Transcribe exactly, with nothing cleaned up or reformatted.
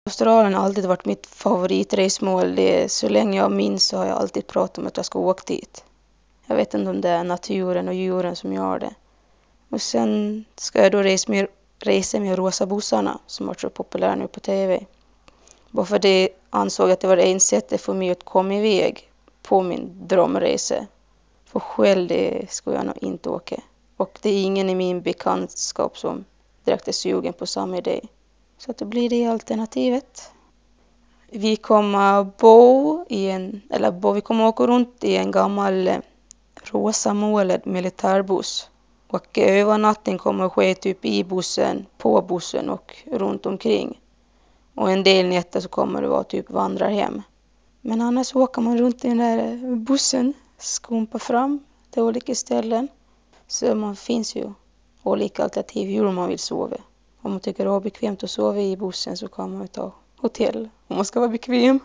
Australien har alltid varit mitt favoritresmål. Det, så länge jag minns så har jag alltid pratat om att jag ska åka dit. Jag vet inte om det är naturen och djuren som gör det. Och sen ska jag då resa med, resa med rosa bussarna som varit så populära nu på tv. Bara för det ansåg jag att det var en sätt för mig att komma iväg på min drömresa. För själv det skulle jag nog inte åka. Och det är ingen i min bekantskap som direkt är sugen på samma idé. Så att det blir det alternativet. Vi kommer bo i en, eller bo, vi kommer åka runt i en gammal rosa målad militärbuss. Och övernattning kommer att ske typ i bussen, på bussen och runt omkring. Och en del nätter så kommer det vara typ vandrar hem. Men annars åker man runt i den där bussen, skumpar fram till olika ställen. Så man finns ju olika alternativ hur man vill sova. Om man tycker det är bekvämt att sova i bussen så kan man ta hotell om man ska vara bekväm.